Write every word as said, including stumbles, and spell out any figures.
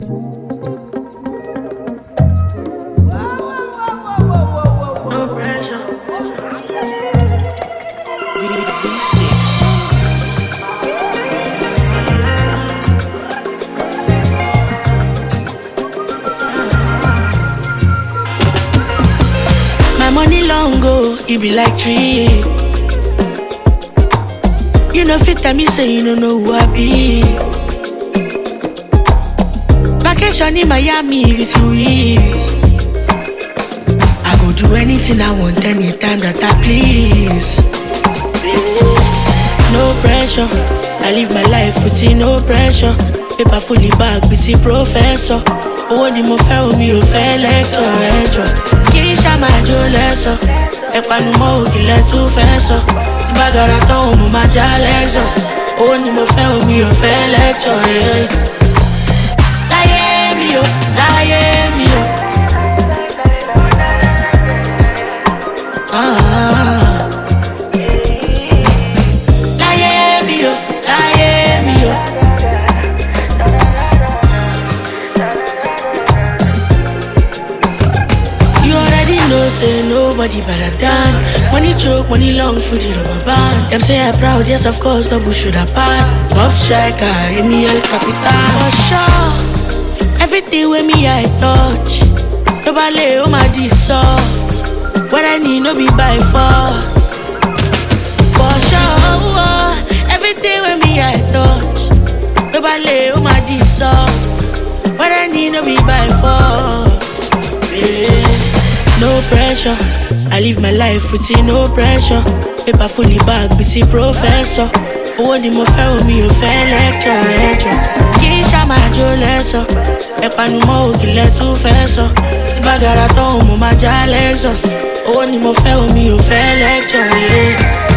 Money long go, it be like tree. You know fit tell me say you don't know who I be. Vacation in Miami with you is. I go do anything I want anytime that I please. No pressure, I live my life with no pressure. Paper fully bag with the professor. Oh, the mo fẹ́ omi ò fẹ́ lẹ́tọ̀ ẹjọ́. Kì í ṣá máa jó lẹ́sọ̀. Ẹ̀panu mọ́ òkìlẹ̀ tún fẹ́ sọ. Tí bá gara tán mo máa já lẹ́sọ̀s. Oh, ni mo fẹ́ omi ò fẹ́ lẹ́tọ̀ ẹ̀. Láyé mi o, láyé mi o. Láyé mi o, láyé mi o. No say nobody better than. Money choke, money long for the rubber band. Them say I'm proud, yes of course, double should have bad. Top shaker, Emi El Capitan. For sure, everything with me I touch. Nobody oh my this soft. What I need no be by force. For sure, everything with me I touch. Nobody oh my this soft. What I need no be by force. Yeah. No pressure, I live my life with no pressure. Paper fully bag with the professor. Oh, the mo fẹ́ omi ò fẹ́ lẹ́tọ̀ ẹjọ́. Kì í ṣá máa jó lẹ́sọ̀. Ẹ̀panu mọ́ òkìlẹ̀ tún fẹ́ sọ. Tí bá gara tán mo máa já lẹ́sọ̀s. Oh, ni mo fẹ́ omi ò fẹ́ lẹ́tọ̀ ẹjọ́.